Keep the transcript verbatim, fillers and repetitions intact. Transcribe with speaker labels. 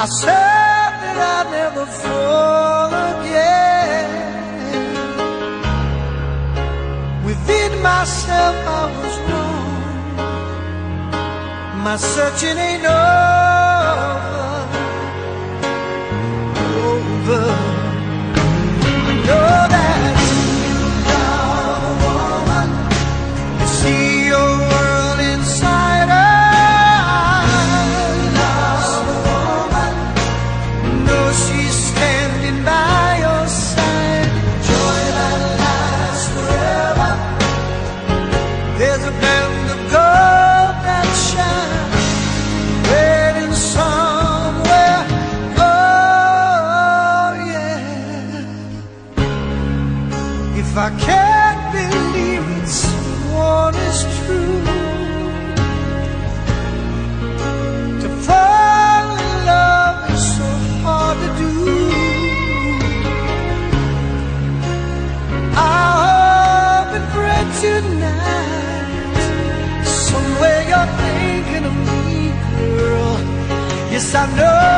Speaker 1: said that I'd never fall again. Within myself I was wrong. My searching ain't over, over. I know that you are a woman. You see your world inside her. She's standing by your side, joy that lasts forever. There's a band of gold that shines, waiting somewhere. Oh yeah. If I can't believe it, someone is true. To fall in love is so hard to do. I hope and pray tonight, somewhere you're thinking of me, girl. Yes, I know